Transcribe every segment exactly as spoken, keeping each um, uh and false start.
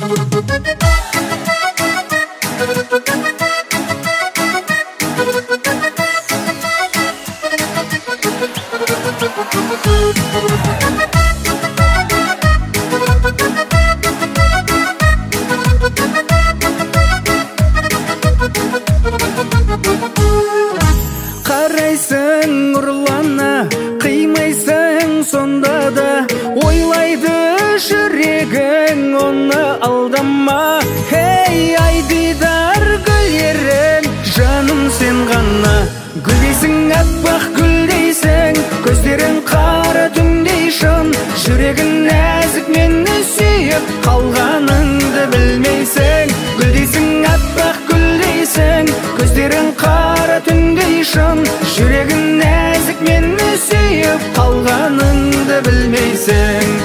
Қарайсың ұрлана, қимайсың сонда да, ойлайды жүрегің, оны алдама. Хей, айдидар гүл жаным сен ғана. Гүлдейсің, аппақ гүлдейсің, көздерің қара түндей шын. Жүрегің нәзік, мені сүйіп қалғаныңды білмейсің. Гүлдейсің, аппақ гүлдейсің, көздерің қара түндей шын. Жүрегің нәзік, мені сүйіп қалғаныңды білмейсің.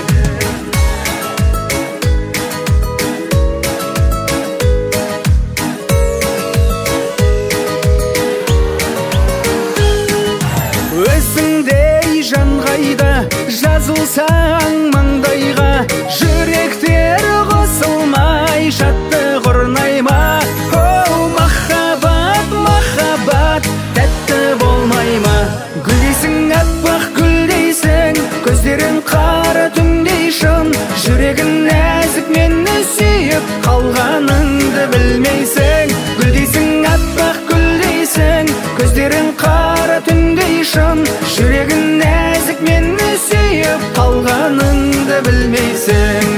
Өзіңдей жан қайда, жазылсаң маңдайға. Жүректер қосылмай, шаттық орнай ма? Оу, махаббат, махаббат, тәтті болмай ма? Гүлдейсің, аппақ гүлдейсің, көздерің қара түндей шын. Жүрегің нәзік, мені сүйіп қалғаныңды білмейсің. Гүлдейсің, аппақ гүлдейсің, көздерің қара түндей шын. Жүрегің нәзік, мені сүйіп қалғаныңды білмейсің.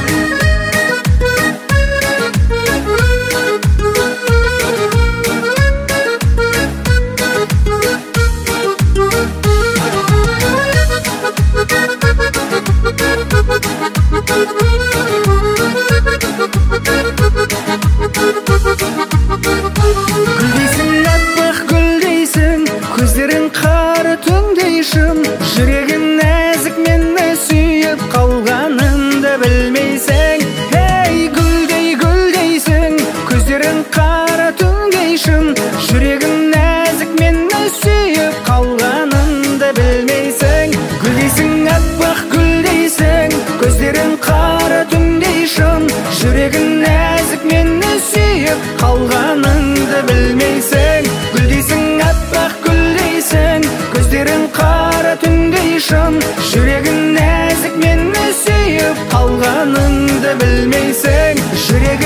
Гүлдейсің, аппақ гүлдейсің, көздерің қара түндей шын. Жүрегің нәзік, мені сүйіп қалғаныңды білмейсің. Ей, гүлдей гүлдейсің, көздерің қара түндей шын. Жүрегің нәзік, мені сүйіп қалғаныңды білмейсің. Гүлдейсің, аппақ гүлдейсің, көздерің қара түндей шын. Жүрегің нәзік, мені сүйіп қалғаныңды білмейсің. Гүлдейсің, аппақ гүлдейсің, көздерің қара түндей шын. Жүрегің нәзік, мені сүйіп қалғаныңды білмейсің. Жүрегің